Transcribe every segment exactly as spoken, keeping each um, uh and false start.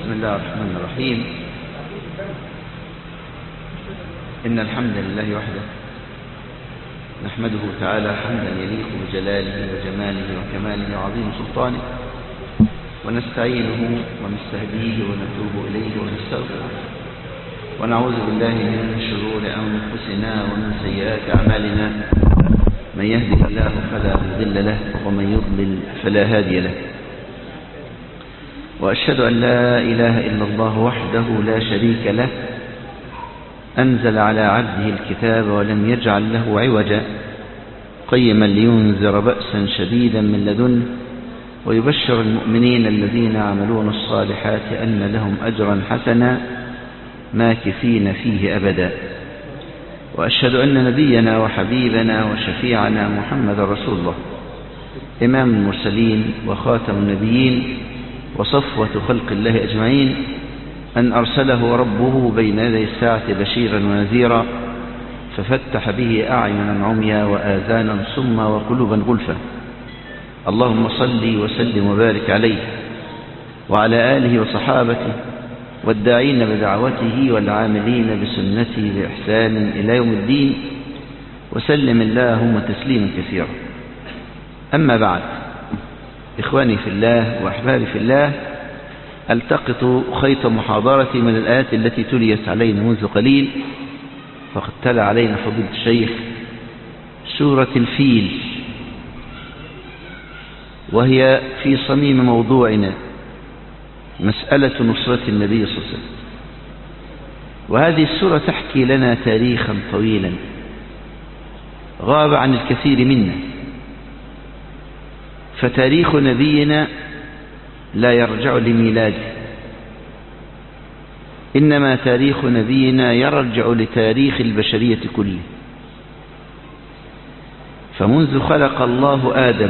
بسم الله الرحمن الرحيم. إن الحمد لله وحده نحمده تعالى حمدا يليق بجلاله وجماله وكماله وعظيم سلطانه، ونستعينه ونستهديه ونتوب إليه ونستغفره، ونعوذ بالله من شرور أنفسنا ومن سيئات أعمالنا. من يهده الله فلا مضل له ومن يضلل فلا هادي له، وأشهد أن لا إله إلا الله وحده لا شريك له، أنزل على عبده الكتاب ولم يجعل له عوجا، قيما لينذر بأسا شديدا من لدنه ويبشر المؤمنين الذين يعملون الصالحات أن لهم أجرا حسنا ماكثين فيه أبدا. وأشهد أن نبينا وحبيبنا وشفيعنا محمد رسول الله، إمام المرسلين وخاتم النبيين وصفوة خلق الله أجمعين، أن أرسله ربه بين يدي الساعة بشيرا ونذيرا، ففتح به أعينا عميا وآذانا صما وقلوبا غلفا. اللهم صل وسلم وبارك عليه وعلى آله وصحابته والداعين بدعوته والعاملين بسنته بإحسان إلى يوم الدين، وسلم اللهم تسليما كثيرا. أما بعد، إخواني في الله وأحبابي في الله، ألتقط خيط محاضرتي من الآيات التي تليت علينا منذ قليل، فقد تلا علينا فضيلة الشيخ سورة الفيل، وهي في صميم موضوعنا، مسألة نصرة النبي صلى الله عليه وسلم. وهذه السورة تحكي لنا تاريخا طويلا غاب عن الكثير منا، فتاريخ نبينا لا يرجع لميلاده، إنما تاريخ نبينا يرجع لتاريخ البشرية كله. فمنذ خلق الله آدم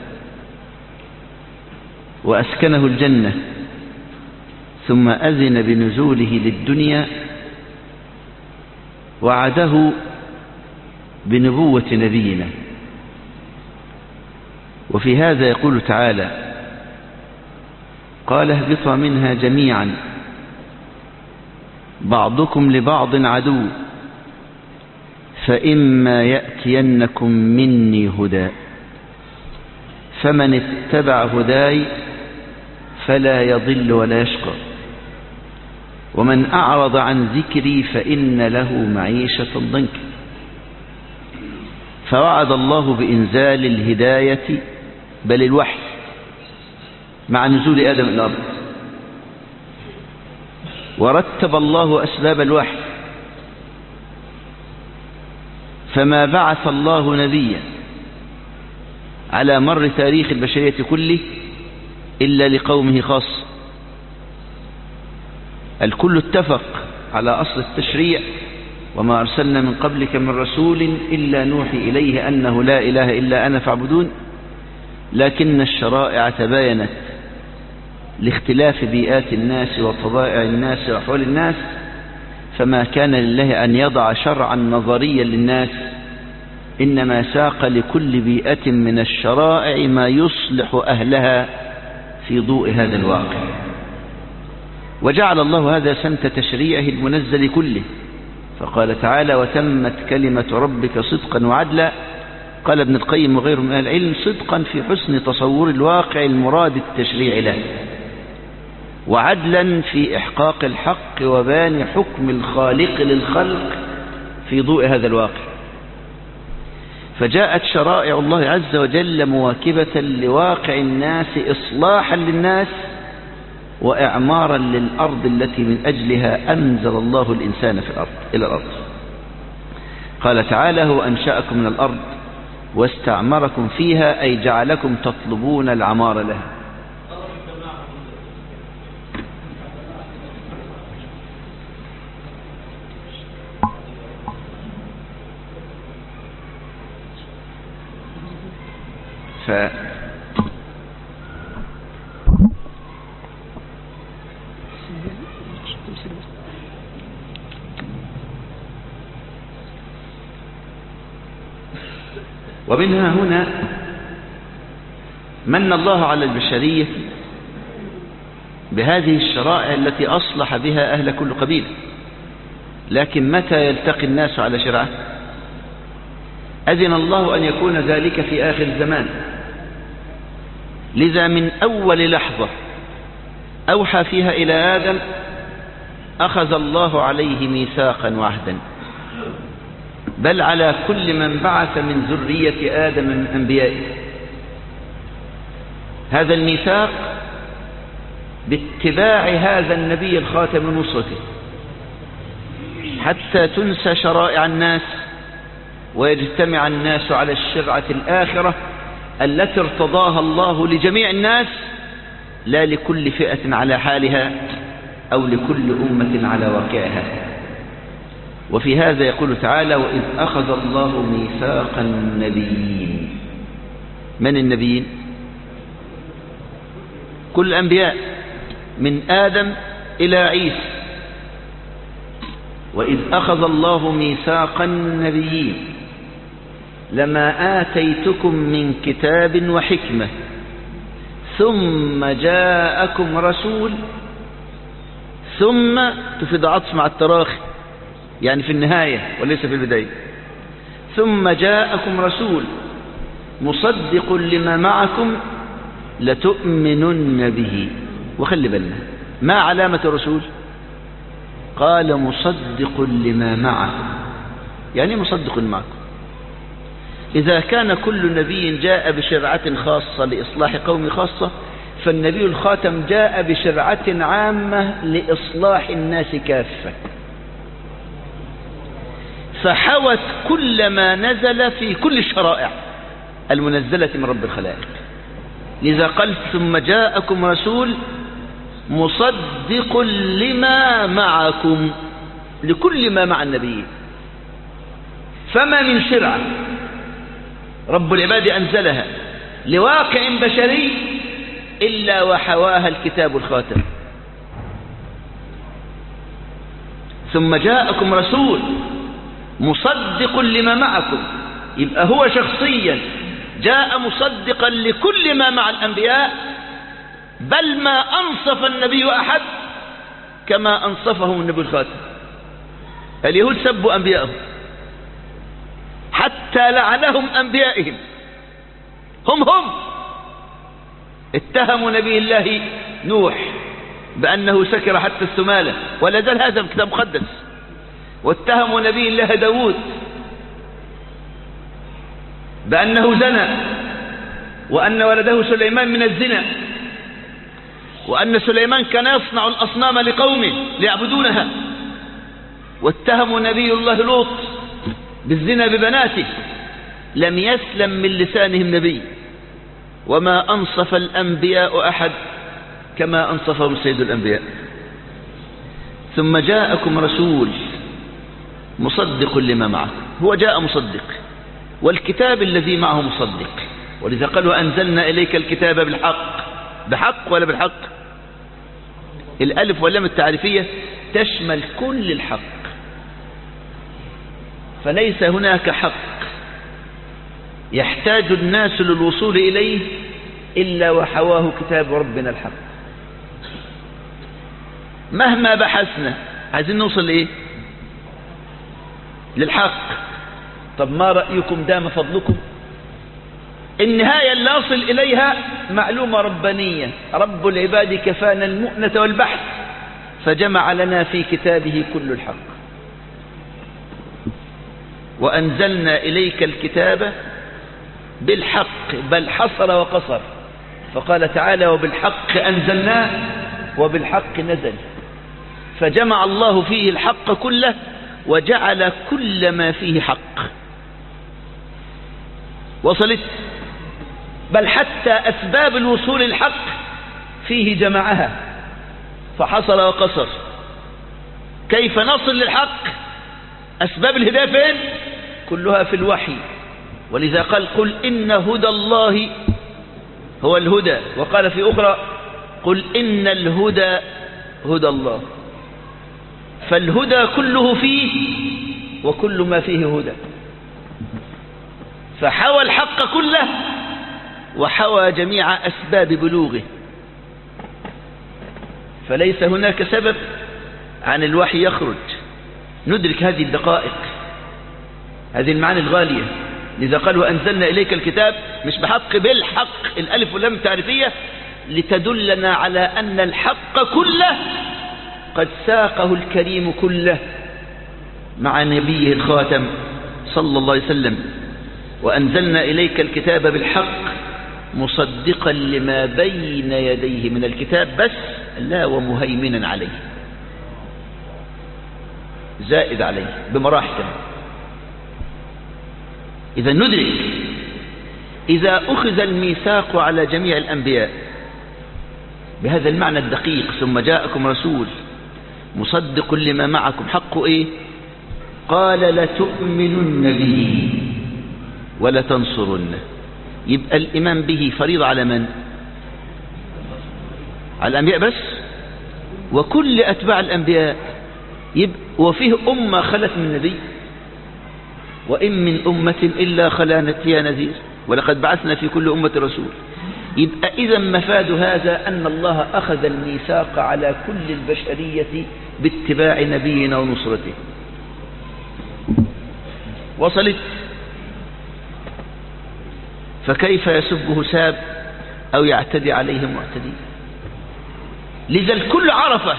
وأسكنه الجنة ثم أذن بنزوله للدنيا، وعده بنبوة نبينا. وفي هذا يقول تعالى: قال اهبطا منها جميعا بعضكم لبعض عدو، فإما يأتينكم مني هدى فمن اتبع هداي فلا يضل ولا يشقى، ومن أعرض عن ذكري فإن له معيشة ضنكا. فوعد الله بإنزال الهداية بل الوحي مع نزول آدم إلى الأرض، ورتب الله أسباب الوحي، فما بعث الله نبيا على مر تاريخ البشرية كله إلا لقومه خاصة. الكل اتفق على أصل التشريع: وما أرسلنا من قبلك من رسول إلا نوحي إليه أنه لا إله إلا أنا فاعبدون. لكن الشرائع تباينت لاختلاف بيئات الناس وطبائع الناس وأحوال الناس، فما كان لله أن يضع شرعا نظريا للناس، إنما ساق لكل بيئة من الشرائع ما يصلح أهلها في ضوء هذا الواقع. وجعل الله هذا سمت تشريعه المنزل كله، فقال تعالى: وتمت كلمة ربك صدقا وعدلا. قال ابن القيم وغيره من أهل العلم: صدقا في حسن تصور الواقع المراد التشريع له، وعدلا في إحقاق الحق وبان حكم الخالق للخلق في ضوء هذا الواقع. فجاءت شرائع الله عز وجل مواكبة لواقع الناس، إصلاحا للناس وإعمارا للأرض التي من أجلها أنزل الله الإنسان في الأرض إلى الأرض. قال تعالى: هو أنشأكم من الأرض واستعمركم فيها، أي جعلكم تطلبون العمار لها. ف ومنها هنا من الله على البشرية بهذه الشرائع التي أصلح بها أهل كل قبيلة. لكن متى يلتقي الناس على شرعه؟ أذن الله أن يكون ذلك في آخر الزمان. لذا من أول لحظة أوحى فيها إلى آدم أخذ الله عليه ميثاقا وعهدا، بل على كل من بعث من ذرية آدم من أنبيائه. هذا الميثاق باتباع هذا النبي الخاتم نصرته، حتى تنسى شرائع الناس ويجتمع الناس على الشرعة الآخرة التي ارتضاها الله لجميع الناس، لا لكل فئة على حالها أو لكل أمة على واقعها. وفي هذا يقول تعالى: وإذ أخذ الله ميثاق النبيين. من النبيين؟ كل الأنبياء من آدم إلى عيسى. وإذ أخذ الله ميثاق النبيين لما آتيتكم من كتاب وحكمة ثم جاءكم رسول. ثم تفيد عطف مع التراخي، يعني في النهاية وليس في البداية. ثم جاءكم رسول مصدق لما معكم لتؤمنن به. وخلي بالنا، ما علامة الرسول؟ قال مصدق لما معكم. يعني مصدق معكم. إذا كان كل نبي جاء بشرعة خاصة لإصلاح قوم خاصة، فالنبي الخاتم جاء بشرعة عامة لإصلاح الناس كافة، فحوت كل ما نزل في كل الشرائع المنزلة من رب الخلائق. لذا قال: ثم جاءكم رسول مصدق لما معكم، لكل ما مع النبي. فما من شرعة رب العباد أنزلها لواقع بشري إلا وحواها الكتاب الخاتم. ثم جاءكم رسول مصدق لما معكم، يبقى هو شخصيا جاء مصدقا لكل ما مع الأنبياء، بل ما أنصف النبي أحد كما أنصفهم النبي الخاتم. اليهود سبوا أنبيائهم حتى لعنهم أنبيائهم، هم هم اتهموا نبي الله نوح بأنه سكر حتى السمالة، ولا زال هذا الكتاب مقدس. واتهموا نبي الله داود بأنه زنى، وأن ولده سليمان من الزنا، وأن سليمان كان يصنع الأصنام لقومه ليعبدونها. واتهموا نبي الله لوط بالزنا ببناته. لم يسلم من لسانهم نبي، وما أنصف الأنبياء أحد كما أنصفهم سيد الأنبياء. ثم جاءكم رسول مصدق لما معه. هو جاء مصدق، والكتاب الذي معه مصدق. ولذا قالوا: أنزلنا إليك الكتاب بالحق. بحق ولا بالحق؟ الألف واللام التعريفية تشمل كل الحق، فليس هناك حق يحتاج الناس للوصول إليه إلا وحواه كتاب ربنا الحق. مهما بحثنا عايزين نوصل لإيه؟ للحق. طب ما رأيكم دام فضلكم؟ النهاية اللي نصل إليها معلومة ربانية. رب العباد كفانا المؤنة والبحث، فجمع لنا في كتابه كل الحق. وأنزلنا إليك الكتاب بالحق، بل حصر وقصر، فقال تعالى: وبالحق أنزلناه وبالحق نزل. فجمع الله فيه الحق كله وجعل كل ما فيه حق. وصلت؟ بل حتى أسباب الوصول الحق فيه جمعها فحصر وقصر. كيف نصل للحق؟ أسباب الهداية فين؟ كلها في الوحي. ولذا قال: قل إن هدى الله هو الهدى. وقال في أخرى: قل إن الهدى هدى الله. فالهدى كله فيه، وكل ما فيه هدى. فحوى الحق كله وحوى جميع أسباب بلوغه. فليس هناك سبب عن الوحي يخرج. ندرك هذه الدقائق، هذه المعاني الغالية. لذا قال وأنزلنا إليك الكتاب مش بحق، بالحق، الألف واللام تعريفية لتدلنا على أن الحق كله قد ساقه الكريم كله مع نبيه الخاتم صلى الله عليه وسلم. وأنزلنا إليك الكتاب بالحق مصدقا لما بين يديه من الكتاب بس لا ومهيمنا عليه، زائد عليه بمراحل. إذا ندرك إذا أخذ الميثاق على جميع الأنبياء بهذا المعنى الدقيق ثم جاءكم رسول مصدق لما معكم، حقه إيه؟ قال لتؤمنن به ولتنصرنه. يبقى الإيمان به فريضة على من؟ على الأنبياء بس وكل أتباع الأنبياء. يبقى وفيه أمة خلت من نبي، وإن من أمة إلا خلا فيها نذير ولقد بعثنا في كل أمة رسول. يبقى إذا مفاد هذا أن الله أخذ الميثاق على كل البشرية باتباع نبينا ونصرته. وصلت؟ فكيف يسبه ساب أو يعتدي عليه معتدي؟ لذا الكل عرفه،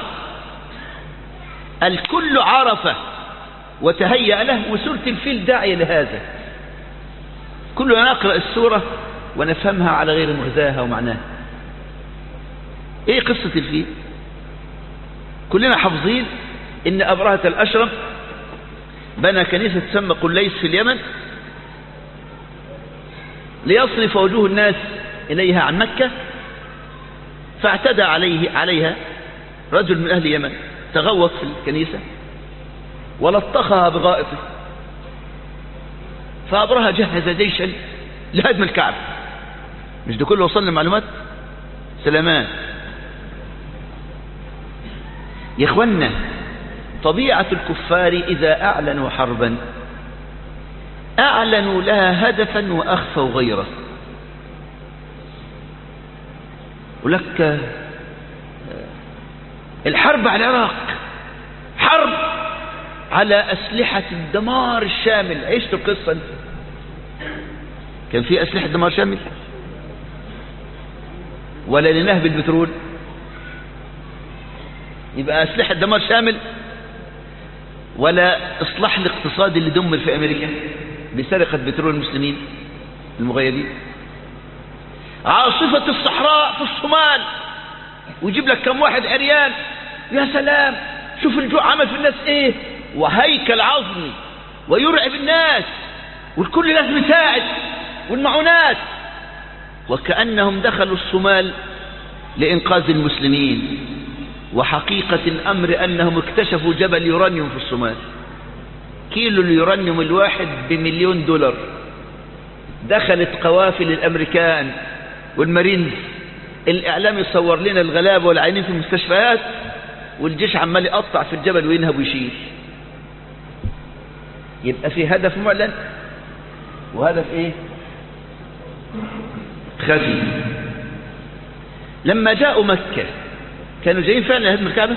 الكل عرفه وتهيأ له، وسورة الفيل داعية لهذا. كلنا نقرأ السورة ونفهمها على غير مغزاها ومعناها. ايه قصة الفيل؟ كلنا حافظين ان أبرهة الأشرم بنى كنيسة تسمى قليس في اليمن ليصرف وجوه الناس إليها عن مكة، فاعتدى عليه عليها رجل من أهل اليمن، تغوط في الكنيسة ولطخها بغائطه، فأبرهة جهز جيشا لهدم الكعبة. مش ده كله وصلنا معلومات؟ سلامات يا إخوانا. طبيعة الكفار إذا أعلنوا حربا أعلنوا لها هدفا وأخفوا غيره. ولك الحرب على العراق حرب على أسلحة الدمار الشامل. عشت القصة انت؟ كان في أسلحة دمار شامل ولا لنهب البترول؟ يبقى أسلحة دمار شامل ولا إصلاح الاقتصاد اللي دمر في أمريكا بسرقة بترول المسلمين المغيبين؟ عاصفة الصحراء في الصومال ويجيب لك كم واحد عريان، يا سلام شوف الجوع عمل في الناس ايه، وهيكل عظمي ويرعب الناس والكل لازم يساعد والمعونات، وكأنهم دخلوا الصومال لإنقاذ المسلمين. وحقيقة الأمر أنهم اكتشفوا جبل يورانيوم في الصومال. كيلو اليورانيوم الواحد بمليون دولار. دخلت قوافل الأمريكان والمارينز، الإعلام يصور لنا الغلابة والعينين في المستشفيات والجيش عمال يقطع في الجبل وينهب ويشيل. يبقى في هدف معلن وهدف ايه خفي. لما جاءوا مكة كانوا جايين فعلا لهدم الكعبة؟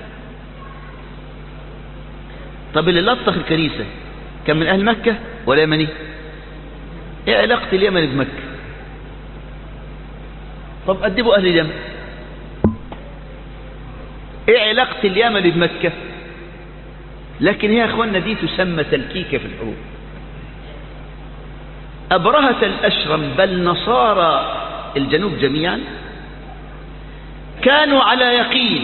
طب اللي لطخ الكنيسة كان من أهل مكة ولا يمني؟ ايه علاقة اليمن بمكة؟ طب أدبوا أهل اليمن. ايه علاقة اليمن بمكة؟ لكن هي يا اخوانا دي تسمى تلكيكة في الحروب. أبرهة الأشرم بل نصارى الجنوب جميعا كانوا على يقين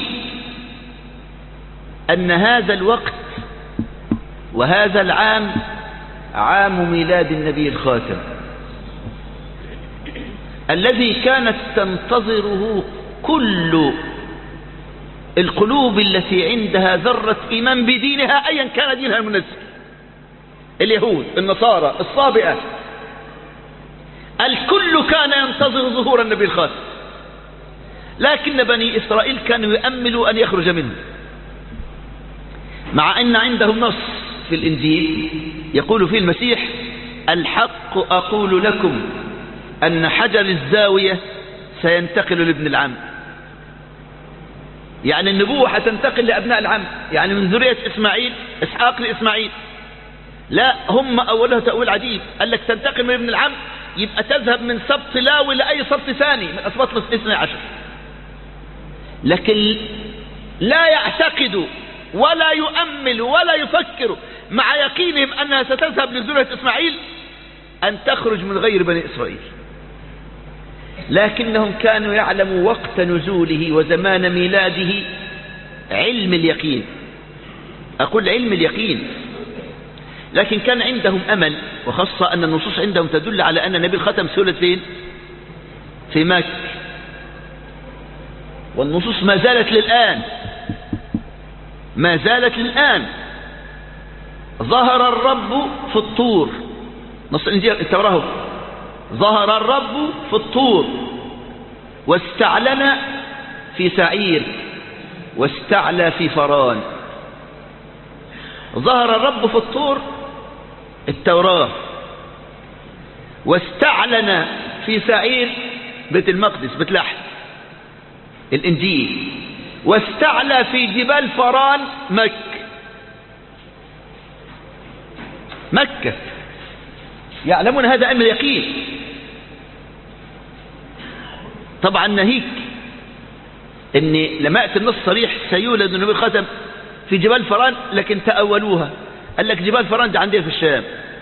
أن هذا الوقت وهذا العام عام ميلاد النبي الخاتم الذي كانت تنتظره كل القلوب التي عندها ذرة إيمان بدينها أيا كان دينها المنزل. اليهود، النصارى، الصابئة، الكل كان ينتظر ظهور النبي الخاتم، لكن بني إسرائيل كانوا يأملوا أن يخرج منه، مع أن عندهم نص في الإنجيل يقول فيه المسيح: الحق أقول لكم أن حجر الزاوية سينتقل لابن العم. يعني النبوة هتنتقل لأبناء العم، يعني من ذرية إسماعيل إسحاق لإسماعيل. لا، هم أولها تأويل عجيب، قال لك تنتقل من ابن العم، يبقى تذهب من سبط لاوي لأي سبط ثاني من أسباط الاثنى عشر. لكن لا يعتقد ولا يؤمل ولا يفكر مع يقينهم أنها ستذهب لذرية إسماعيل أن تخرج من غير بني إسرائيل، لكنهم كانوا يعلموا وقت نزوله وزمان ميلاده علم اليقين. أقول علم اليقين، لكن كان عندهم أمل، وخاصة أن النصوص عندهم تدل على أن النبي الختم سولد فين؟ في مكة، والنصوص ما زالت للآن ما زالت للآن ظهر الرب في الطور، نص الإنجيل التوراة، ظهر الرب في الطور واستعلن في سعير واستعلى في فران. ظهر الرب في الطور التوراة، واستعلن في سعير بيت المقدس بيت لحم الإنجيل، واستعلى في جبال فران مكة. مكة يعلمون هذا علم اليقين. طبعا ناهيك ان لما يأتي النص صريح سيولد النبي الختم في جبال فران، لكن تأولوها، قال لك جبال فران ده عندنا في الشام.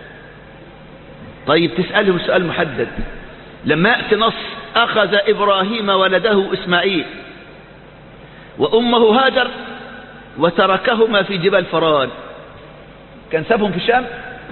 طيب تسألهم سؤال محدد، لما يأتي نص أخذ إبراهيم ولده إسماعيل وأمه هاجر وتركهما في جبال فران، كان سابهم في الشام؟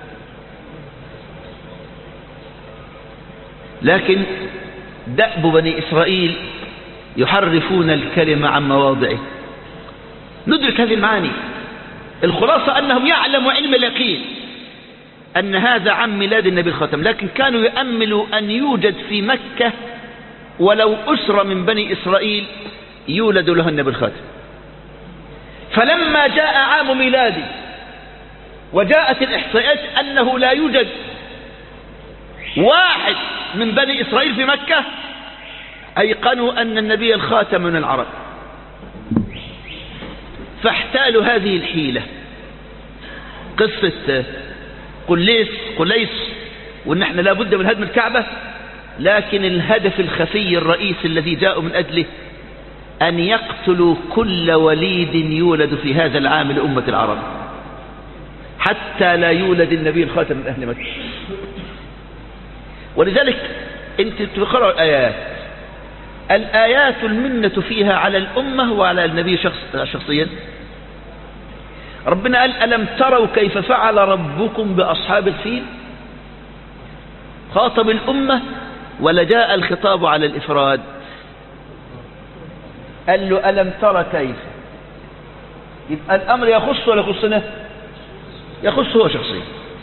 لكن دأب بني إسرائيل يحرفون الكلمة عن مواضعه. ندرك هذه المعاني. الخلاصة أنهم يعلموا علم اليقين أن هذا عن ميلاد النبي الختم، لكن كانوا يأملوا أن يوجد في مكة ولو أسرة من بني إسرائيل يولد له النبي الختم. فلما جاء عام ميلاده وجاءت الإحصائيات أنه لا يوجد واحد من بني إسرائيل في مكة، أيقنوا أن النبي الخاتم من العرب، فاحتالوا هذه الحيلة. قصة قليس قليس وأن احنا لابد من هدم الكعبة، لكن الهدف الخفي الرئيسي الذي جاءوا من أجله أن يقتلوا كل وليد يولد في هذا العام لأمة العرب، حتى لا يولد النبي الخاتم من أهل مكة. ولذلك انت تقرأ الآيات، الآيات المنة فيها على الأمة وعلى النبي شخص شخصيا. ربنا قال ألم تروا كيف فعل ربكم بأصحاب الفيل؟ خاطب الأمة ولا جاء الخطاب على الإفراد؟ قال له ألم ترى كيف، يبقى الأمر يخص ولا يخصنا؟ يخص هو شخصيا.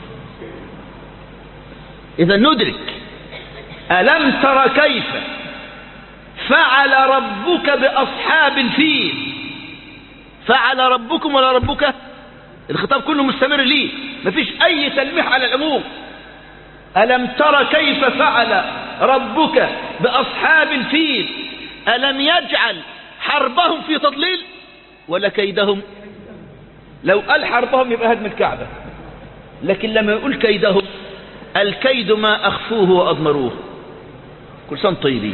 إذا ندرك ألم ترى كيف فعل ربك بأصحاب الفيل. فعل ربكم ولا ربك؟ الخطاب كله مستمر ليه، مفيش أي تلميح على العموم. ألم ترى كيف فعل ربك بأصحاب الفيل ألم يجعل حربهم في تضليل ولا كيدهم؟ لو قال حربهم يبقى هدم الكعبة، لكن لما يقول كيدهم، الكيد ما أخفوه وأضمروه. كل سنة طيبين.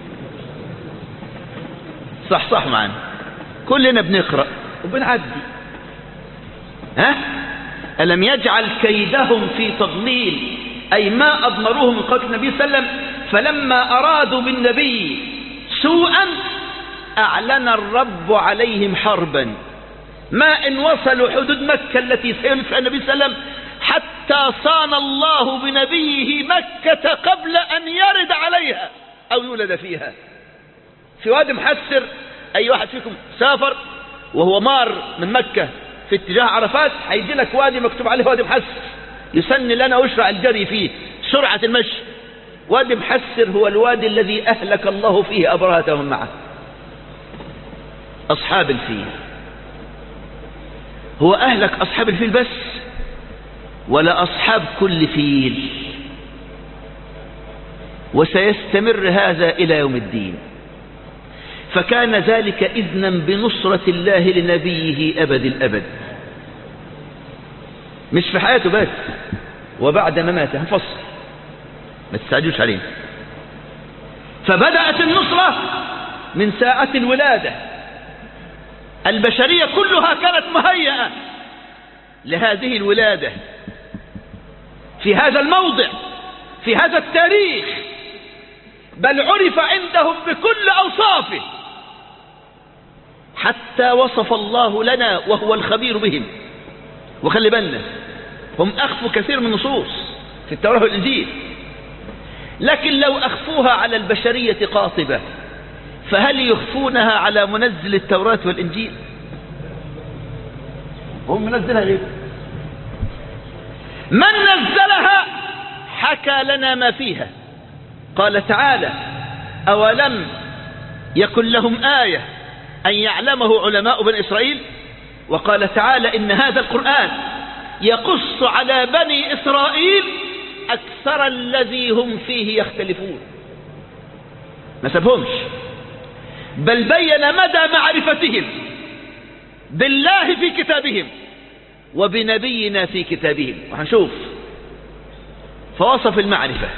صح صح معنا، كلنا بنقرأ وبنعدي. ها؟ ألم يجعل كيدهم في تضليل، أي ما أضمروه من قتل النبي صلى الله عليه وسلم. فلما أرادوا بالنبي سوءا أعلن الرب عليهم حربا، ما إن وصلوا حدود مكة التي سيولد فيها النبي صلى الله عليه وسلم، حتى صان الله بنبيه مكة قبل أن يرد عليها أو يولد فيها. في وادي محسر، أي واحد فيكم سافر وهو مار من مكة في اتجاه عرفات، هيجي لك وادي مكتوب عليه وادي محسر، يسن لنا ويشرع الجري فيه سرعة المشي. وادي محسر هو الوادي الذي أهلك الله فيه أبرهة ومن معه، أصحاب الفيل. هو أهلك أصحاب الفيل بس ولا أصحاب كل فيل؟ وسيستمر هذا إلى يوم الدين. فكان ذلك إذنا بنصرة الله لنبيه أبد الأبد، مش في حياته بس وبعد مماته، هنفصل ما تستعجلوش عليه. فبدأت النصرة من ساعة الولادة، البشرية كلها كانت مهيئة لهذه الولادة في هذا الموضع في هذا التاريخ، بل عرف عندهم بكل أوصافه حتى وصف الله لنا وهو الخبير بهم. وخلي بالنا هم أخفوا كثير من النصوص في التوراة والإنجيل، لكن لو أخفوها على البشرية قاطبة فهل يخفونها على منزل التوراة والإنجيل؟ هم منزلها غير من نزلها حكى لنا ما فيها. قال تعالى: أولم يكن لهم آية أن يعلمه علماء بني إسرائيل. وقال تعالى: إن هذا القرآن يقص على بني إسرائيل أكثر الذي هم فيه يختلفون. ما سبهمش، بل بين مدى معرفتهم بالله في كتابهم وبنبينا في كتابهم. وهنشوف فوصف المعرفة،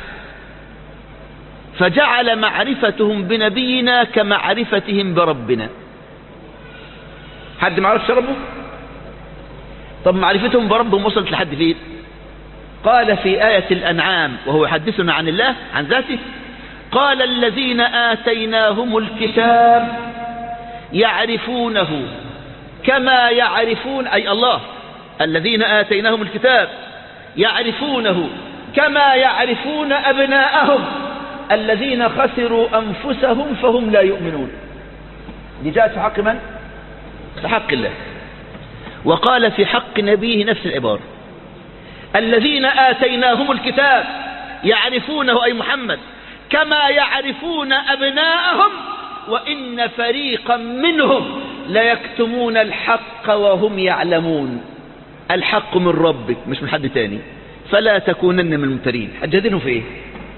فجعل معرفتهم بنبينا كمعرفتهم بربنا. حد ما عرفش ربه؟ طب معرفتهم بربهم وصلت لحد فين؟ قال في آية الأنعام وهو يحدثنا عن الله عن ذاته: قال الذين آتيناهم الكتاب يعرفونه كما يعرفون، أي الله الذين آتيناهم الكتاب يعرفونه كما يعرفون أبناءهم الذين خسروا أنفسهم فهم لا يؤمنون. دي جاءت في حق من؟ في حق الله. وقال في حق نبيه نفس العبارة: الذين آتيناهم الكتاب يعرفونه أي محمد كما يعرفون أبناءهم وإن فريقا منهم ليكتمون الحق وهم يعلمون. الحق من ربك مش من حد تاني، فلا تكونن من الممترين. حجدينه في ايه؟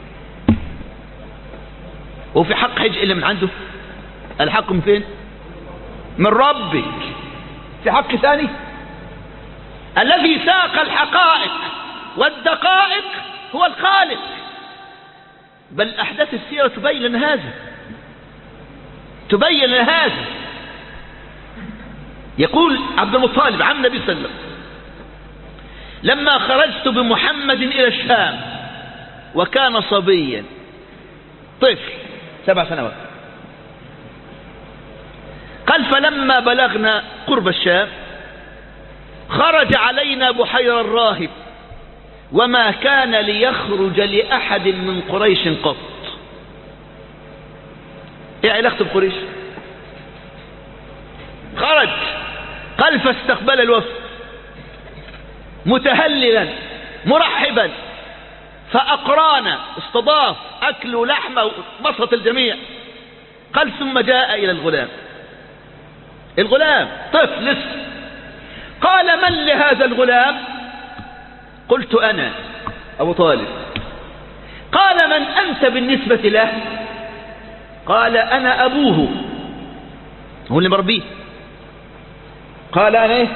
وفي حق حج إلا من عنده؟ الحق من فين؟ من ربك. في حق ثاني؟ الذي ساق الحقائق والدقائق هو الخالق. بل أحداث السيرة تبين لنا هذا، تبين لنا هذا. يقول عبد المطلب عم النبي صلى الله عليه وسلم: لما خرجت بمحمد إلى الشام وكان صبيا طفل سبع سنوات، قال: فلما بلغنا قرب الشام خرج علينا بحير الراهب وما كان ليخرج لأحد من قريش قط. ايه علاقته بقريش؟ خرج، قال: فاستقبل الوفد متهللا مرحبا فأقرانا، استضاف أكل ولحمة وبسط الجميع. قال: ثم جاء إلى الغلام، الغلام طفل لسه. قال: من لهذا الغلام؟ قلت: أنا أبو طالب. قال: من أنت بالنسبة له؟ قال: أنا أبوه، هو اللي مربيه. قال: أنا إيه؟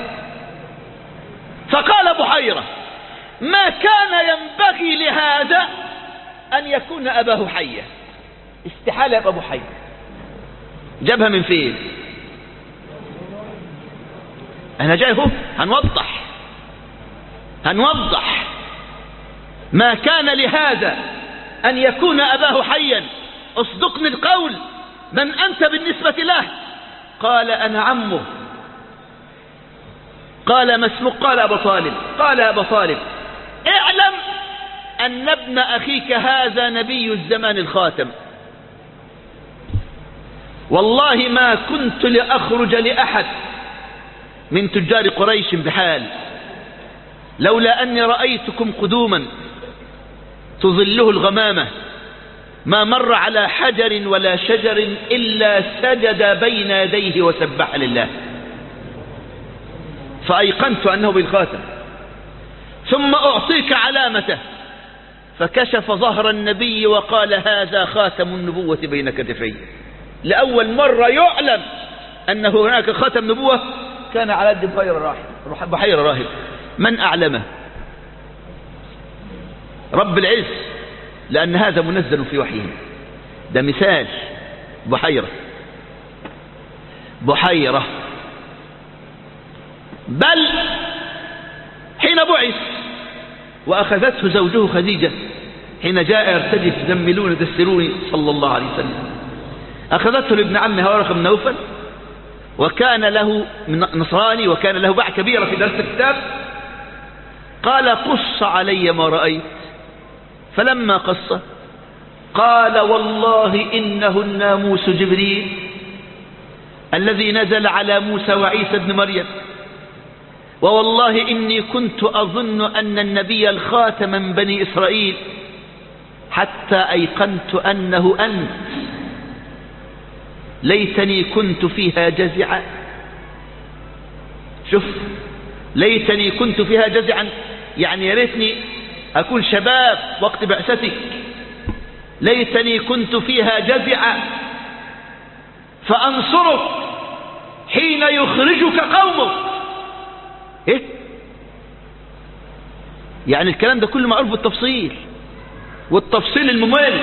فقال بحيرة: ما كان ينبغي لهذا أن يكون أباه حيا. استحالة يبقى أبو حي. جابها من فين؟ أنا جاي هو هنوضح هنوضح ما كان لهذا أن يكون أباه حيا. اصدقني القول، من أنت بالنسبة له؟ قال: أنا عمه. قال: ما اسمك؟ قال: أبا طالب. قال: أبا طالب، اعلم أن ابن أخيك هذا نبي الزمان الخاتم، والله ما كنت لأخرج لأحد من تجار قريش بحال لولا أني رأيتكم قدوما تظله الغمامة، ما مر على حجر ولا شجر إلا سجد بين يديه وسبح لله، فأيقنت أنه بالخاتم. ثم أعطيك علامته، فكشف ظهر النبي وقال: هذا خاتم النبوة بين كتفي. لأول مرة يعلم أنه هناك خاتم نبوة كان على يد بحيرة راهب بحيرة راهب. من أعلمه؟ رب العز، لأن هذا منزل في وحيه. ده مثال. بحيرة بحيرة بل حين بعث وأخذته زوجه خديجة حين جاء يرتجف زملون دسروني صلى الله عليه وسلم، أخذته لابن عمه ورقة بن نوفل، وكان له نصراني وكان له باع كبيرة في درس الكتاب. قال قص علي ما رأيت. فلما قص قال والله إنه الناموس جبريل الذي نزل على موسى وعيسى بن مريم، ووالله إني كنت أظن أن النبي الخاتم من بني إسرائيل حتى أيقنت أنه أنت، ليتني كنت فيها جزعا. شوف، ليتني كنت فيها جزعا، يعني يا ريتني أكون شباب وقت بعثتك، ليتني كنت فيها جزعا فأنصرك حين يخرجك قومك. إيه؟ يعني الكلام ده كله معروف بالتفصيل، والتفصيل الممل.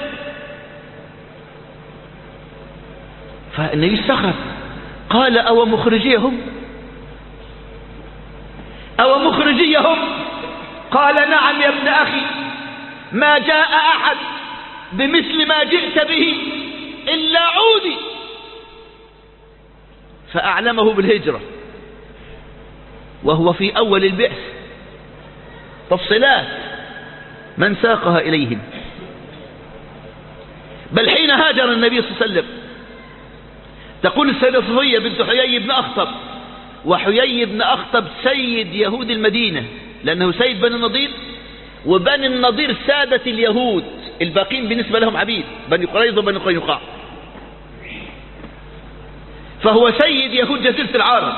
فالنبي استغرب قال أو مخرجيهم أو مخرجيهم قال نعم يا ابن أخي، ما جاء أحد بمثل ما جئت به إلا عودي. فأعلمه بالهجرة وهو في أول البعث، تفصيلات من ساقها إليهم. بل حين هاجر النبي صلى الله عليه وسلم تقول السيدة صفية بنت حيي بن أخطب، وحيي بن أخطب سيد يهود المدينة لأنه سيد بني النضير، وبني النضير سادة اليهود، الباقين بالنسبة لهم عبيد، بني قريظة وبني قينقاع، فهو سيد يهود جزيرة العرب.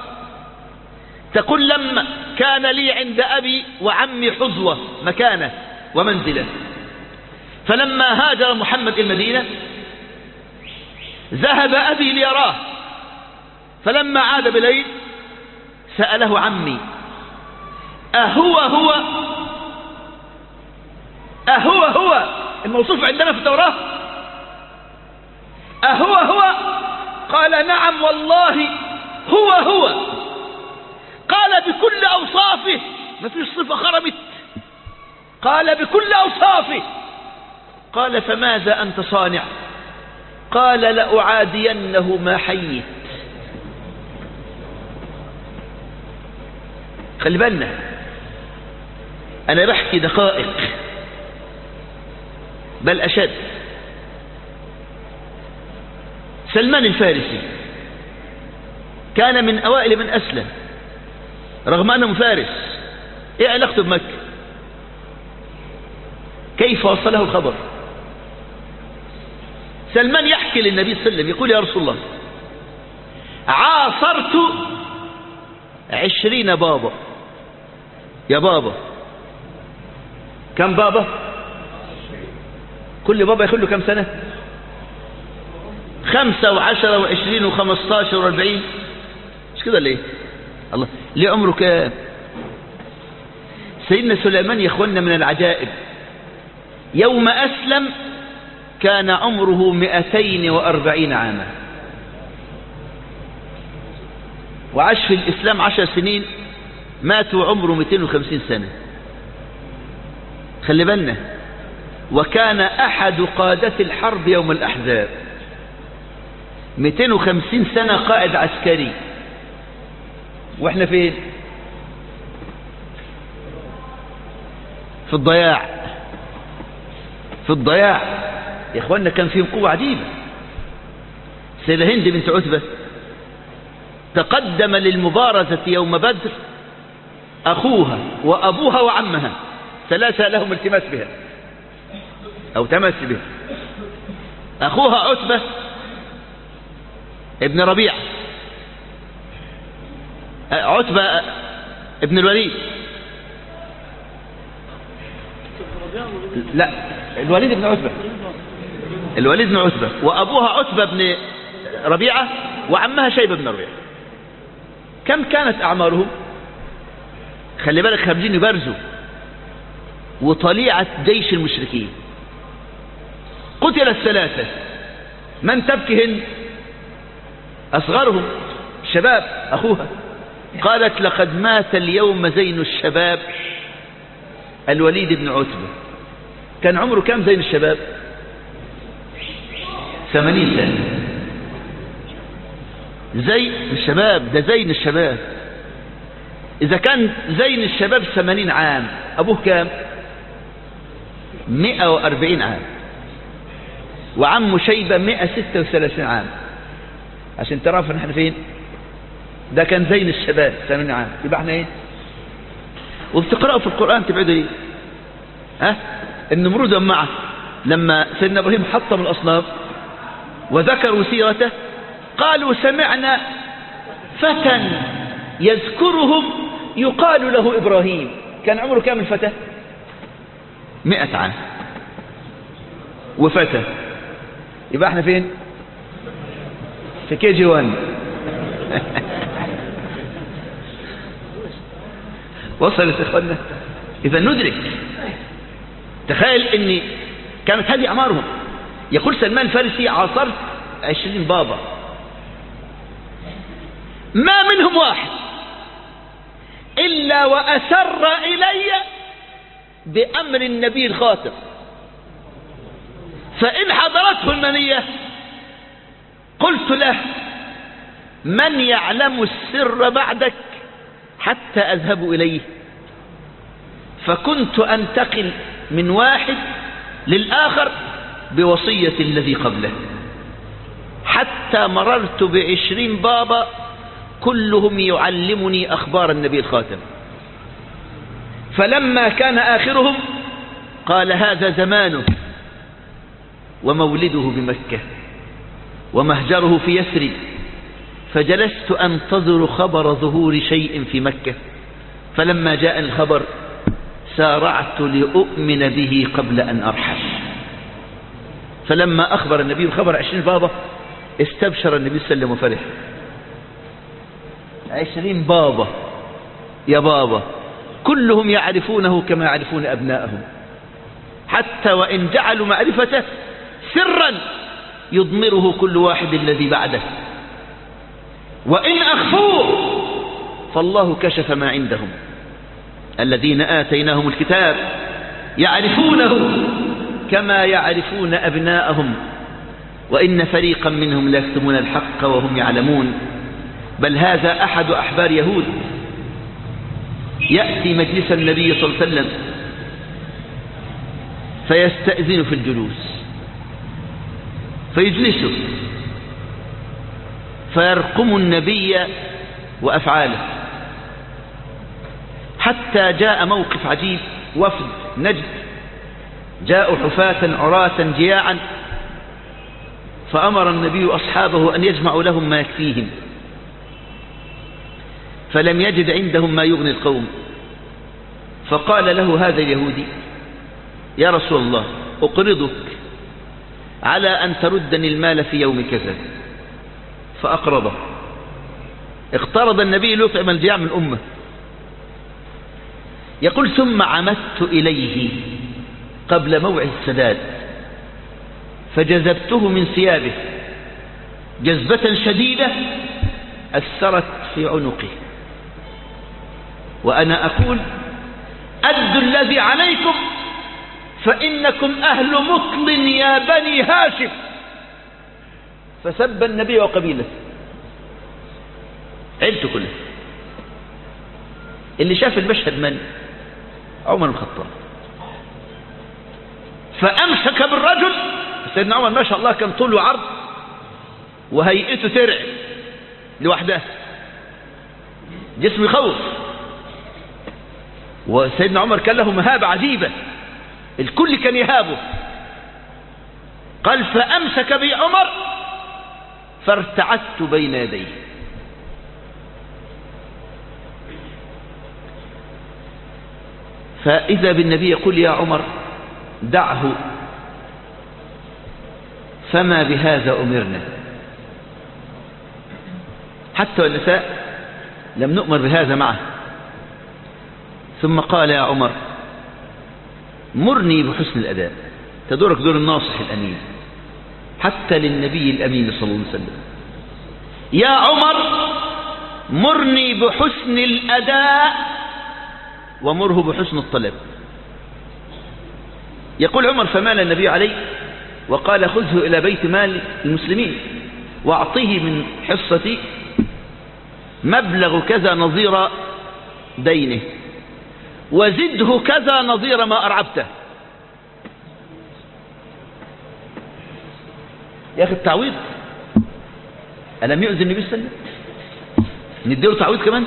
تقول لما كان لي عند أبي وعمي حظوة مكانة ومنزلة، فلما هاجر محمد المدينة ذهب أبي ليراه، فلما عاد بليل سأله عمي أهو هو أهو هو الموصوف عندنا في التوراة؟ أهو هو؟ قال نعم والله هو هو. قال بكل أوصافه، ما فيش صفة خربت، قال بكل أوصافه. قال فماذا أنت صانع؟ قال لأعادينه ما حييت. خلي بالنا، أنا بحكي دقائق بل أشد. سلمان الفارسي كان من أوائل من أسلم رغم أنه فارس. إيه علاقته بمكة؟ كيف وصله الخبر؟ سلمان يحكي للنبي صلى الله عليه وسلم يقول يا رسول الله عاصرت عشرين بابا. يا بابا كم بابا؟ كل بابا يخله كم سنة؟ خمسة وعشرة وعشرين وخمستاشر واربعين، مش كده ليه؟ الله ليه عمره كام؟ سيدنا سليمان يا اخوانا من العجائب، يوم أسلم كان عمره مئتين وأربعين عاما، وعاش في الإسلام عشر سنين، مات وعمره مئتين وخمسين سنة. خلي بالنا، وكان أحد قادة الحرب يوم الأحزاب، مئتين وخمسين سنة قائد عسكري، وإحنا فين؟ في الضياع، في الضياع يا إخواننا. كان فيهم قوة عجيبة. سيدة هند بنت عتبة تقدم للمبارزة يوم بدر أخوها وأبوها وعمها، ثلاثة لهم التماس بها أو تمس بها. أخوها عتبة ابن ربيعة، عتبة ابن الوليد، لا الوليد ابن عتبة، الوليد بن عتبة، وأبوها عتبة بن ربيعة، وعمها شيبة بن ربيعة. كم كانت أعمارهم؟ خلي بالك، خارجين يبارزوا وطليعة جيش المشركين. قتل الثلاثة، من تبكيهن؟ أصغرهم شباب أخوها. قالت لقد مات اليوم زين الشباب الوليد بن عتبة. كان عمره كم زين الشباب؟ ثمانين سنة. زين الشباب ده زين الشباب. إذا كان زين الشباب ثمانين عام، أبوه كام؟ مئة وأربعين عام. وعمه شيبة مئة وستة وثلاثين عام. عشان تعرفوا نحن فين. ده كان زين الشباب ثمانين عام. يبقى احنا ايه؟ وبتقرأوا في القرآن تبعدوا ليه؟ ها؟ النمرود معه لما سيدنا إبراهيم حطم الأصنام وذكروا سيرته قالوا سمعنا فتى يذكرهم يقال له إبراهيم. كان عمره كام الفتى؟ مئة عام وفتى. يبقى احنا فين؟ في كي جي وان. وصلت اخوانا. اذا ندرك، تخيل ان كانت هذه اعمارهم. يقول سلمان الفارسي عاصرت عشرين بابا، ما منهم واحد الا واسر الي بامر النبي الخاتم، فان حضرته المنية قلت له من يعلم السر بعدك حتى أذهب إليه، فكنت أنتقل من واحد للآخر بوصية الذي قبله، حتى مررت بعشرين بابا كلهم يعلمني أخبار النبي الخاتم. فلما كان آخرهم قال هذا زمانه ومولده بمكة ومهجره في يثرب، فجلست أنتظر خبر ظهور شيء في مكة، فلما جاء الخبر سارعت لأؤمن به قبل أن أرحل. فلما أخبر النبي بخبر عشرين بابا استبشر النبي صلى الله عليه وسلم وفرح. عشرين بابا يا بابا كلهم يعرفونه كما يعرفون أبنائهم، حتى وإن جعلوا معرفته سرا يضمره كل واحد الذي بعده، وإن أخفوه فالله كشف ما عندهم. الذين آتيناهم الكتاب يعرفونه كما يعرفون أبناءهم، وإن فريقا منهم لا يكتمون الحق وهم يعلمون. بل هذا أحد أحبار يهود يأتي مجلس النبي صلى الله عليه وسلم فيستأذن في الجلوس فيجلسه فيرقم النبي وأفعاله، حتى جاء موقف عجيب. وفد نجد جاءوا حفاة عراة جياعا، فأمر النبي أصحابه أن يجمعوا لهم ما يكفيهم، فلم يجد عندهم ما يغني القوم، فقال له هذا اليهودي يا رسول الله أقرضك على أن تردني المال في يوم كذا، فأقرضه. اقترض النبي ليطعم الجياع من أمه. يقول ثم عمدت إليه قبل موعد السداد فجذبته من ثيابه جذبة شديدة أثرت في عنقه، وأنا أقول أدوا الذي عليكم فإنكم أهل مطل يا بني هاشم. فسب النبي وقبيله عيلته كلها. اللي شاف المشهد من؟ عمر بن الخطاب. فأمسك بالرجل. سيدنا عمر ما شاء الله كان طول وعرض وهيئته ترعب لوحدها، جسم يخوف، وسيدنا عمر كان له مهابة عجيبة الكل كان يهابه. قال فأمسك بي عمر فارتعدت بين يديه. فإذا بالنبي يقول يا عمر دعه فما بهذا أمرنا. حتى النساء لم نؤمر بهذا معه. ثم قال يا عمر مرني بحسن الأداء. تدورك دور الناصح الأمين حتى للنبي الأمين صلى الله عليه وسلم. يا عمر مرني بحسن الأداء ومره بحسن الطلب. يقول عمر فمال النبي عليه وقال خذه إلى بيت مال المسلمين واعطيه من حصتي مبلغ كذا نظير دينه وزده كذا نظير ما أرعبته. يا أخي التعويض ألم يؤذي النبي صلى الله عليه وسلم؟ نديله تعويض كمان.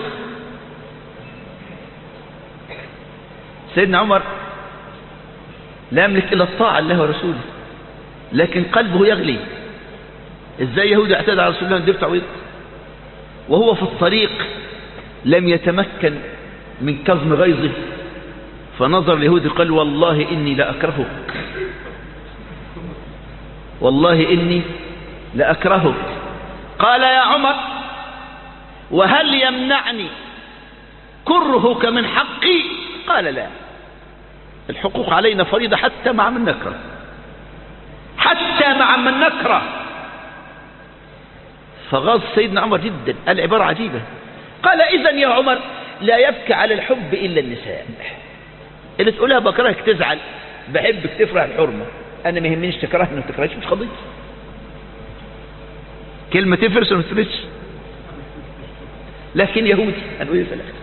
سيدنا عمر لا يملك إلا الطاعة الله ورسوله، لكن قلبه يغلي. ازاي يهودي اعتدى على رسول الله نديله تعويض وهو في الطريق لم يتمكن من كظم غيظه، فنظر اليهودي قال والله إني لأكرهك، والله إني لأكرهك. قال يا عمر وهل يمنعني كرهك من حقي؟ قال لا، الحقوق علينا فريضة حتى مع من نكره، حتى مع من نكره. فغاظ سيدنا عمر جدا، قال عبارة عجيبة، قال إذن يا عمر لا يبكي على الحب إلا النساء. اللي تقولها بكرهك تزعل، بحبك تفرح الحرمة، أنا ما يهمنيش تكرهني وما تكرهش، مش قضية. كلمة تفرس وما تفرسش، لكن يهودي هنقول ايه في الاخر.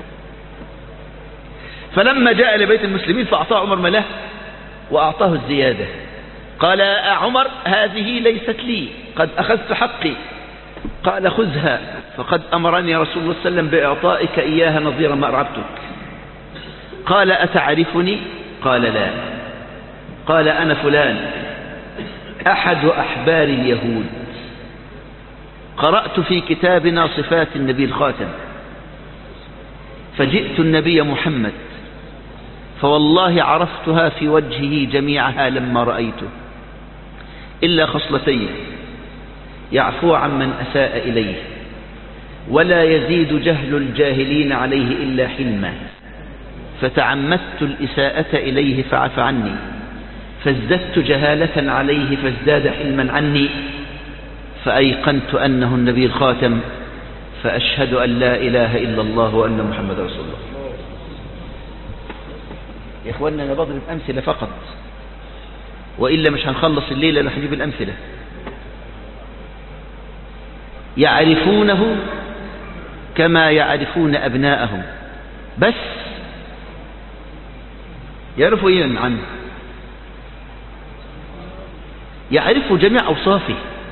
فلما جاء لبيت المسلمين فأعطاه عمر ملاه وأعطاه الزيادة. قال يا عمر هذه ليست لي، قد أخذت حقي. قال خذها فقد أمرني رسول الله صلى الله عليه وسلم بإعطائك إياها نظير ما أرعبتك. قال أتعرفني؟ قال لا. قال أنا فلان أحد أحبار اليهود، قرأت في كتابنا صفات النبي الخاتم، فجئت النبي محمد فوالله عرفتها في وجهه جميعها لما رأيته إلا خصلتين، يعفو عمن أساء إليه ولا يزيد جهل الجاهلين عليه إلا حلما، فتعمدت الإساءة إليه فعف عني، فازددت جهالة عليه فازداد حلما عني، فأيقنت أنه النبي الخاتم، فأشهد أن لا إله إلا الله وأن محمد رسول الله. يا إخواننا أنا بضرب أمثلة فقط، وإلا مش هنخلص الليلة اللي هنجيب الأمثلة. يعرفونه كما يعرفون أبناءهم، بس يعرفوا إيه عنه؟ يعرفوا جميع أوصافه،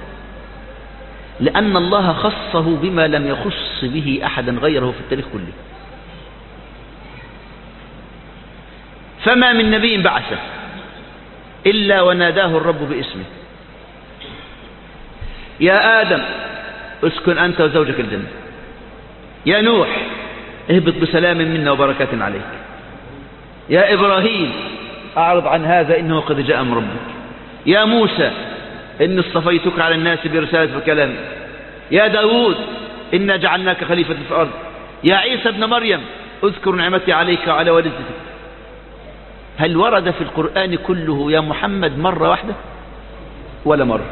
لأن الله خصه بما لم يخص به أحدا غيره في التاريخ كله. فما من نبي بعثه إلا وناداه الرب باسمه، يا آدم اسكن أنت وزوجك الجنة، يا نوح اهبط بسلام منا وبركات عليك، يا إبراهيم أعرض عن هذا إنه قد جاء من ربك، يا موسى إني اصطفيتك على الناس برسالة وكلام، يا داود إنا جعلناك خليفة في الأرض، يا عيسى ابن مريم اذكر نعمتي عليك وعلى والدتك. هل ورد في القرآن كله يا محمد مرة واحدة ولا مرة؟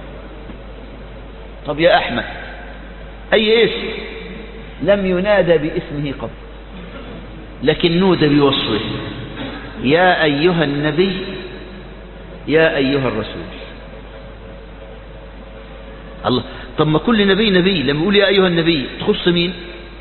طب يا أحمد أي اسم لم ينادى باسمه قبل، لكن نودى بوصفه، يا أيها النبي يا أيها الرسول. الله، طب ما كل نبي نبي لما يقول يا أيها النبي تخص مين؟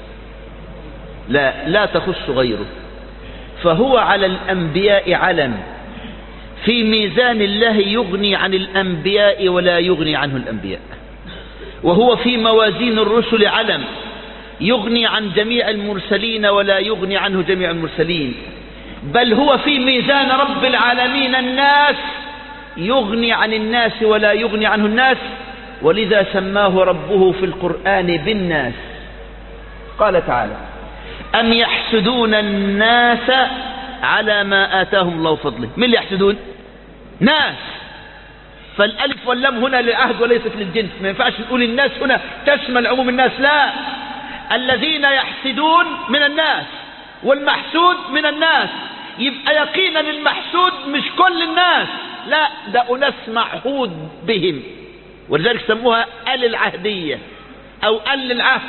لا لا تخص غيره، فهو على الأنبياء علم، في ميزان الله يغني عن الأنبياء ولا يغني عنه الأنبياء، وهو في موازين الرسل علم، يغني عن جميع المرسلين ولا يغني عنه جميع المرسلين، بل هو في ميزان رب العالمين الناس، يغني عن الناس ولا يغني عنه الناس، ولذا سماه ربه في القرآن بالناس. قال تعالى أم يحسدون الناس على ما آتاهم الله فضله. من اللي يحسدون؟ ناس. فالألف واللام هنا للعهد وليست للجنس. ما ينفعش نقول الناس هنا تشمل عموم الناس، لا، الذين يحسدون من الناس والمحسود من الناس. يبقى يقينا المحسود مش كل الناس، لا، ده أناس معهود بهم، ولذلك سموها آل العهدية أو آل العهد.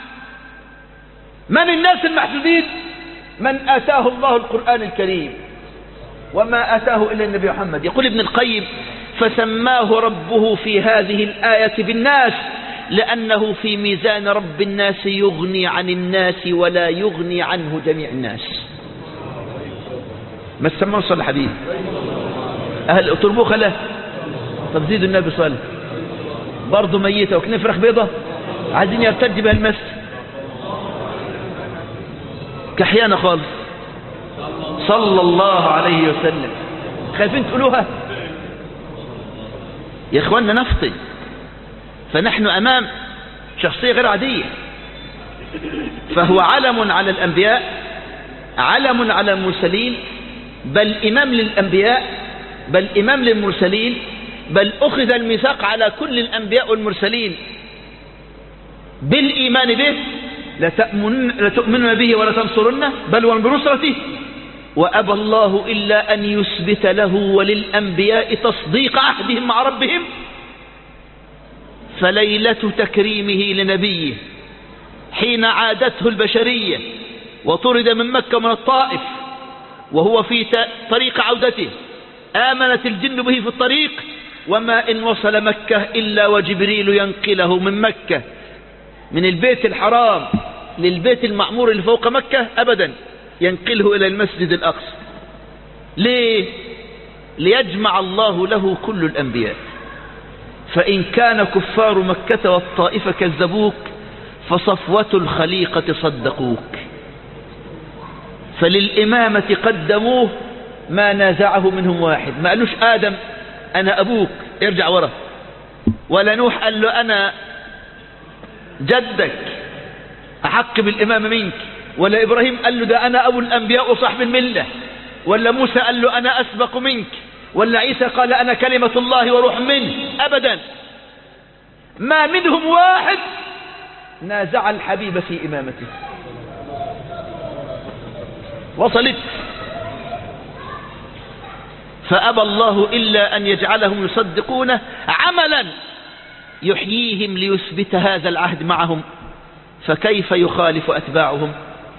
من الناس المحسودين؟ من آتاه الله القرآن الكريم وما آتاه إلا النبي محمد. يقول ابن القيم: فسماه ربه في هذه الآية بالناس لأنه في ميزان رب الناس يغني عن الناس ولا يغني عنه جميع الناس. ما تسمعون صلى الحديث أهل تربوخ له. طب زيدوا النبي صلى برضه ميتة وكنا فراخ بيضة عايزين يرتج بها المسجد كحيانة خالص صلى الله عليه وسلم. خايفين تقولوها يا اخواننا؟ نفطن. فنحن امام شخصية غير عادية. فهو علم على الانبياء، علم على المرسلين، بل امام للانبياء، بل امام للمرسلين، بل اخذ الميثاق على كل الانبياء والمرسلين بالايمان به. لتؤمنون به ولا تنصرنه بل وبنصرته. وأبى الله إلا أن يثبت له وللأنبياء تصديق عهدهم مع ربهم. فليلة تكريمه لنبيه حين عادته البشرية وطرد من مكة من الطائف وهو في طريق عودته، آمنت الجن به في الطريق، وما إن وصل مكة إلا وجبريل ينقله من مكة من البيت الحرام للبيت المعمور اللي فوق مكة أبدا، ينقله إلى المسجد الأقصى. ليه؟ ليجمع الله له كل الأنبياء. فإن كان كفار مكة والطائفة كذبوك فصفوة الخليقة صدقوك. فللإمامة قدموه ما نازعه منهم واحد. ما قالوش آدم أنا أبوك ارجع ورا، ولا نوح قال له أنا جدك أحق بالإمام منك، ولا إبراهيم قال له ده أنا أبو الأنبياء وصاحب الملة، ولا موسى قال له أنا أسبق منك، ولا عيسى قال أنا كلمة الله وروح منه. أبدا، ما منهم واحد نازع الحبيب في إمامته. وصلت. فأبى الله إلا أن يجعلهم يصدقونه عملا يحييهم ليثبت هذا العهد معهم، فكيف يخالف أتباعهم؟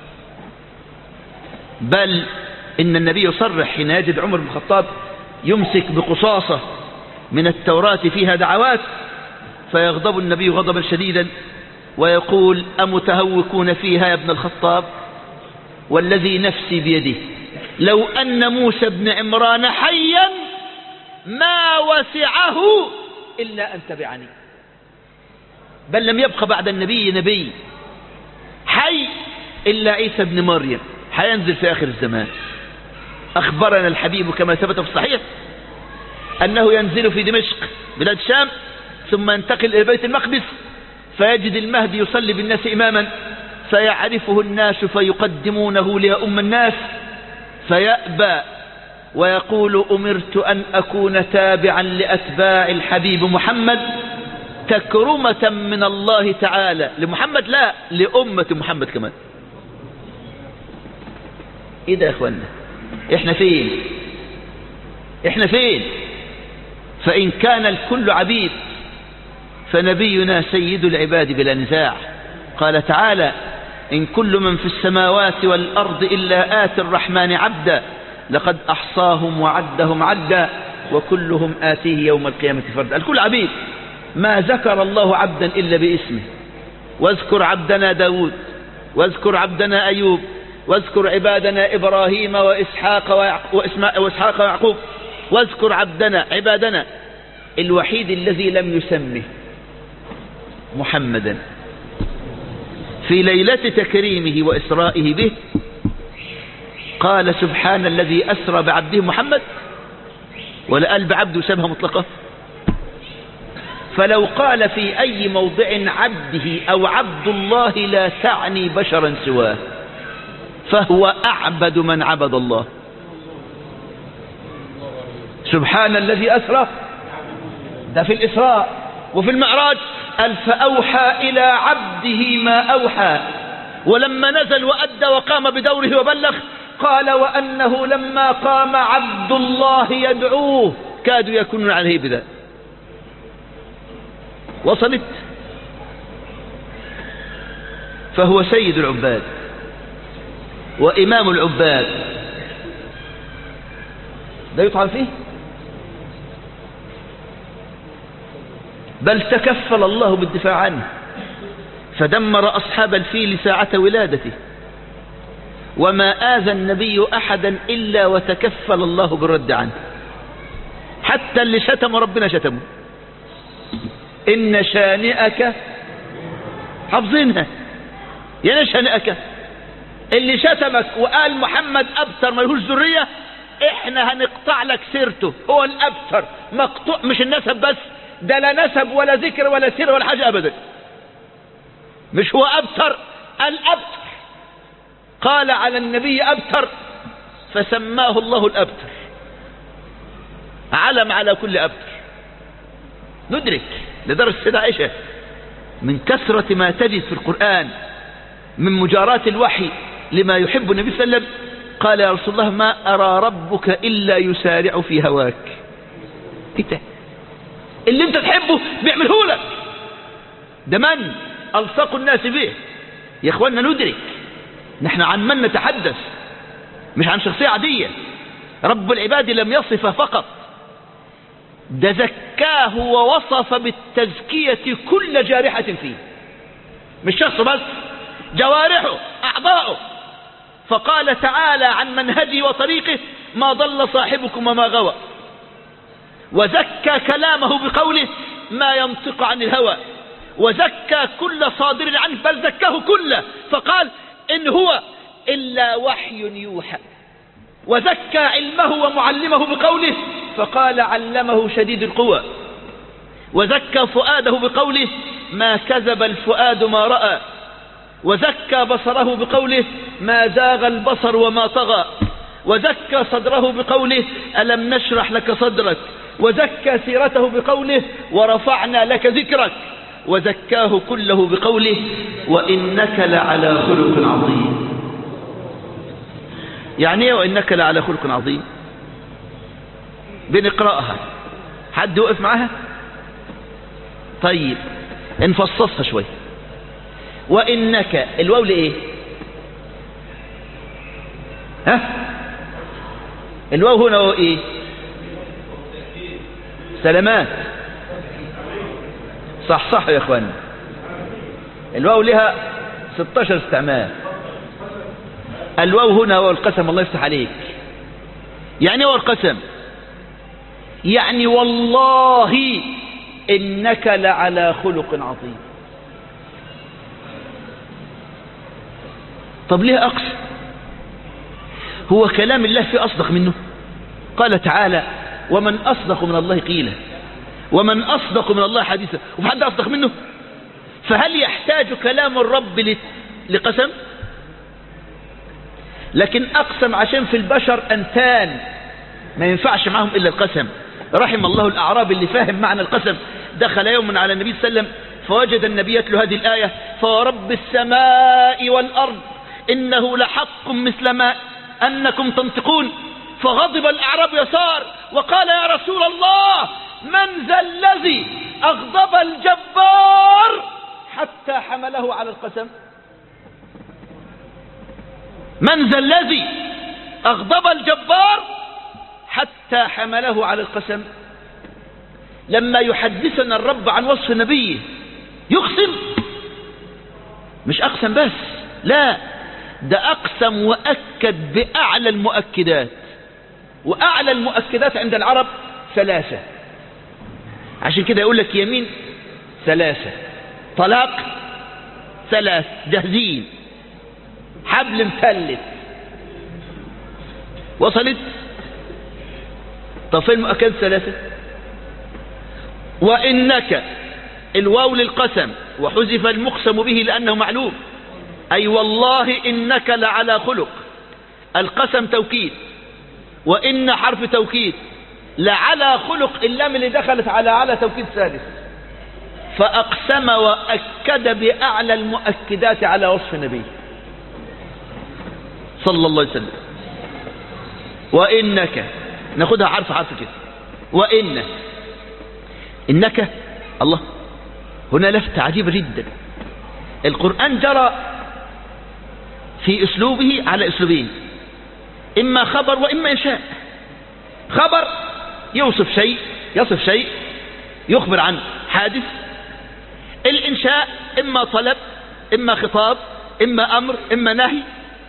بل إن النبي يصرح حين يجد عمر بن الخطاب يمسك بقصاصة من التوراة فيها دعوات، فيغضب النبي غضبا شديدا ويقول أمتهوكون فيها يا ابن الخطاب؟ والذي نفسي بيده لو أن موسى بن عمران حيا ما وسعه إلا أن تبعني. بل لم يبقى بعد النبي نبي حي إلا عيسى بن مريم حينزل في آخر الزمان. أخبرنا الحبيب كما ثبت في الصحيح أنه ينزل في دمشق بلاد الشام ثم ينتقل إلى بيت المقدس فيجد المهدي يصلي بالناس إماما فيعرفه الناس فيقدمونه ليؤم الناس فيأبى ويقول أمرت أن أكون تابعا لأتباع الحبيب محمد تكرمة من الله تعالى لمحمد، لا لأمة محمد كمان. ايه ده يا اخوانا؟ احنا فين؟ احنا فين؟ فإن كان الكل عبيد فنبينا سيد العباد بلا نزاع. قال تعالى إن كل من في السماوات والأرض إلا آتي الرحمن عبدا لقد أحصاهم وعدهم عدا وكلهم آتيه يوم القيامة فردا. الكل عبيد، ما ذكر الله عبدا إلا باسمه. واذكر عبدنا داود واذكر عبدنا أيوب واذكر عبادنا إبراهيم وإسحاق وإسحاق ويعقوب واذكر عبدنا عبادنا. الوحيد الذي لم يسمه محمدا في ليلة تكريمه وإسرائه به قال سبحان الذي أسرى بعبده محمد، ولا قال بعبده شبه مطلقة. فلو قال في أي موضع عبده أو عبد الله لا تعني بشرا سواه، فهو أعبد من عبد الله. سبحان الذي أسرى ده في الإسراء. وفي المعراج قال فأوحى إلى عبده ما أوحى، ولما نزل وأدى وقام بدوره وبلغ قال وأنه لما قام عبد الله يدعوه كادوا يكونون عليه بذا. وصلت. فهو سيد العباد وإمام العباد، لا يطعن فيه، بل تكفل الله بالدفاع عنه، فدمر أصحاب الفيل ساعة ولادته، وما آذى النبي أحدا إلا وتكفل الله بالرد عنه. حتى اللي شتم ربنا شتمه. إن شانئك، حافظينها، يا شانئك اللي شتمك وقال محمد أبتر ملهوش ذرية، احنا هنقطع لك سيرته، هو الأبتر مقطوع، مش النسب بس، ده لا نسب ولا ذكر ولا سير ولا حاجة أبدا، مش هو أبتر، الأبتر قال على النبي أبتر فسماه الله الأبتر، علم على كل أبتر. ندرك لدرجة السيدة عائشة من كثرة ما تجد في القرآن من مجاراة الوحي لما يحب النبي صلى الله عليه وسلم، قال يا رسول الله ما أرى ربك إلا يسارع في هواك. إيه اللي انت تحبه بيعمله لك، ده من ألصق الناس به. يا اخوانا ندرك نحن عن من نتحدث، مش عن شخصية عادية. رب العباد لم يصف فقط، ده زكاه ووصف بالتزكية كل جارحة فيه، مش شخص بس، جوارحه أعضاؤه. فقال تعالى عن منهجه وطريقه ما ضل صاحبكم وما غوى، وزكى كلامه بقوله ما ينطق عن الهوى، وزكى كل صادر عنه بل زكاه كله فقال إن هو إلا وحي يوحى، وزكى علمه ومعلمه بقوله فقال علمه شديد القوى، وزكى فؤاده بقوله ما كذب الفؤاد ما رأى، وزكى بصره بقوله ما زاغ البصر وما طغى، وزكى صدره بقوله ألم نشرح لك صدرك، وزكى سيرته بقوله ورفعنا لك ذكرك، وزكاه كله بقوله وإنك لعلى خلق عظيم. يعني ايه وإنك لعلى خلق عظيم؟ بنقرأها، حد وقف معها؟ طيب نفصصها شوي. وإنك الواو لإيه؟ ها؟ الواو هنا هو إيه؟ سلامات. صح صح يا اخوان، الواو لها ستاشر استعمال. الواو هنا هو القسم، الله يفتح عليك. يعني هو القسم، يعني والله إنك لعلى خلق عظيم. طب ليه أقسم؟ هو كلام الله في أصدق منه؟ قال تعالى ومن أصدق من الله قيلا ومن أصدق من الله حديثا، وحد أصدق منه؟ فهل يحتاج كلام الرب لقسم؟ لكن أقسم عشان في البشر أنتان ما ينفعش معهم إلا القسم. رحم الله الأعراب اللي فاهم معنى القسم. دخل يوم على النبي صلى الله عليه وسلم فوجد النبي يتلو هذه الآية فورب السماء والأرض إنه لحق مثل ما أنكم تنطقون. فغضب الأعراب يسار وقال يا رسول الله من ذا الذي أغضب الجبار حتى حمله على القسم؟ من ذا الذي أغضب الجبار حتى حمله على القسم؟ لما يحدثنا الرب عن وصف نبيه يقسم، مش أقسم بس، لا ده أقسم وأكد بأعلى المؤكدات. وأعلى المؤكدات عند العرب ثلاثة، عشان كده يقول لك يمين ثلاثة، طلاق ثلاث، جاهزين، حبل مثلث. وصلت؟ طب فين المؤكد ثلاثة؟ وإنك الواو للقسم وحذف المقسم به لأنه معلوم، أي والله إنك لعلى خلق. القسم توكيد، وإن حرف توكيد، لعلى خلق، اللام اللي دخلت على على توكيد ثالث، فأقسم وأكد بأعلى المؤكدات على وصف النبي صلى الله عليه وسلم. وإنك، ناخدها حرف حرف كده، وإن إنك الله، هنا لفتة عجيبة جدا. القرآن جرى في أسلوبه على أسلوبين، إما خبر وإما إنشاء. خبر يوصف شيء، يصف شيء، يخبر عن حادث. الإنشاء إما طلب، إما خطاب، إما أمر، إما نهي.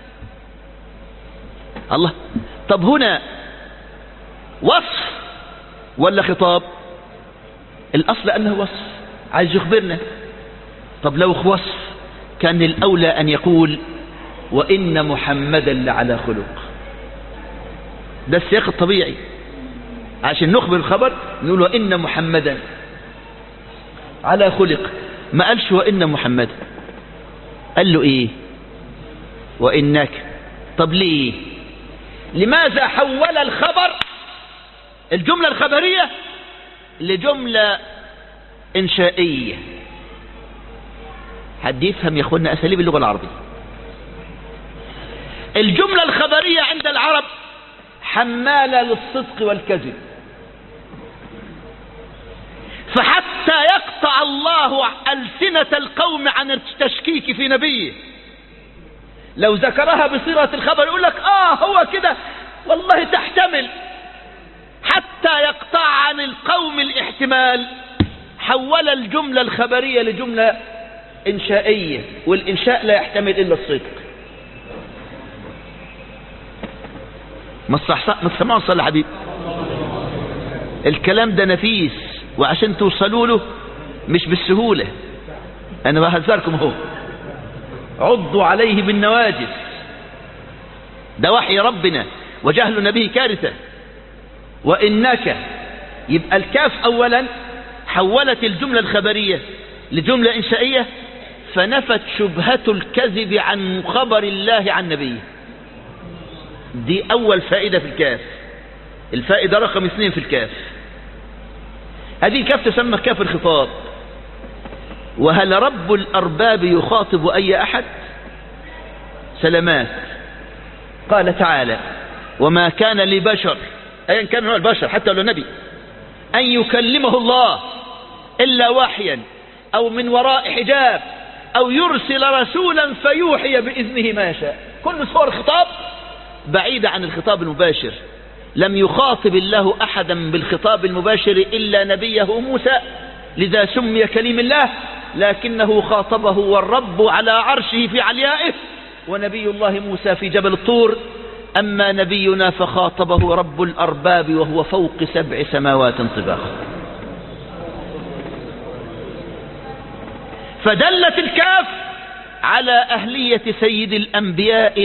الله، طب هنا وصف ولا خطاب؟ الأصل أنه وصف، عايز يخبرنا. طب لو وصف كان الأولى أن يقول وإن محمدا لعلى خلق. ده السياق الطبيعي، عشان نخبر الخبر نقول وإن محمدا على خلق. ما قالش وإن محمدا، قال له إيه؟ وإنك. طب ليه؟ لماذا حول الخبر، الجملة الخبرية، لجملة إنشائية؟ حد يفهم يا أخوانا أساليب اللغة العربية. الجملة الخبرية عند العرب حمالة للصدق والكذب، فحتى يقطع الله ألسنة القوم عن التشكيك في نبيه، لو ذكرها بصيغة الخبر يقول لك آه هو كده والله تحتمل، حتى يقطع عن القوم الاحتمال حول الجملة الخبرية لجملة إنشائية، والإنشاء لا يحتمل إلا الصدق. ما تسمعوا صلى حبيب، الكلام ده نفيس، وعشان توصلوا له مش بالسهولة. أنا بهزركم اهو، عضوا عليه بالنواجذ، ده وحي ربنا وجهل نبيه كارثة. وإنك، يبقى الكاف أولا حولت الجملة الخبرية لجملة إنشائية، فنفت شبهة الكذب عن خبر الله عن نبيه. دي أول فائدة في الكاف، الفائدة رقم اثنين في الكاف. هذه الكاف تسمى كاف الخطاب. وهل رب الأرباب يخاطب أي أحد؟ سلامات. قال تعالى وما كان لبشر، أيا كان هو البشر حتى لو نبي، أن يكلمه الله إلا وحيا أو من وراء حجاب أو يرسل رسولا فيوحي بإذنه ما يشاء. كل صور الخطاب بعيدة عن الخطاب المباشر. لم يخاطب الله أحدا بالخطاب المباشر إلا نبيه موسى، لذا سمي كليم الله، لكنه خاطبه والرب على عرشه في عليائه، ونبي الله موسى في جبل الطور. أما نبينا فخاطبه رب الأرباب وهو فوق سبع سماوات طباقا. فدلت الكاف على أهلية سيد الأنبياء